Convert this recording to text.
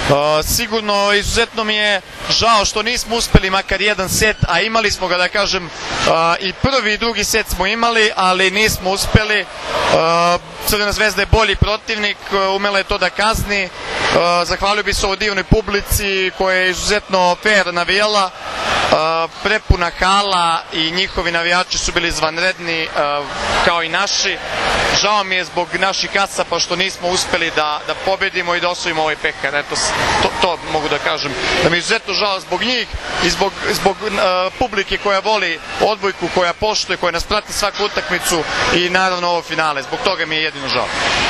Sigurno, izuzetno mi je žao što nismo uspeli makar jedan set, a imali smo ga, da kažem, i prvi i drugi set smo imali, ali nismo uspeli. Crvena zvezda je bolji protivnik, umela je to da kazni. Zahvalio bi se ovoj divnoj publici koja je izuzetno fair navijala. Prepuna hala i njihovi navijači su bili izvanredni, kao i naši. Žao mi je zbog naših kasapa što nismo uspeli da pobedimo i da osvojimo ovaj pehar. Eto, to mogu da kažem. Da mi je izuzetno žao zbog njih i zbog publike koja voli odbojku, koja poštuje, koja nas prati svaku utakmicu i naravno ovo finale. Zbog toga mi je jedino žao.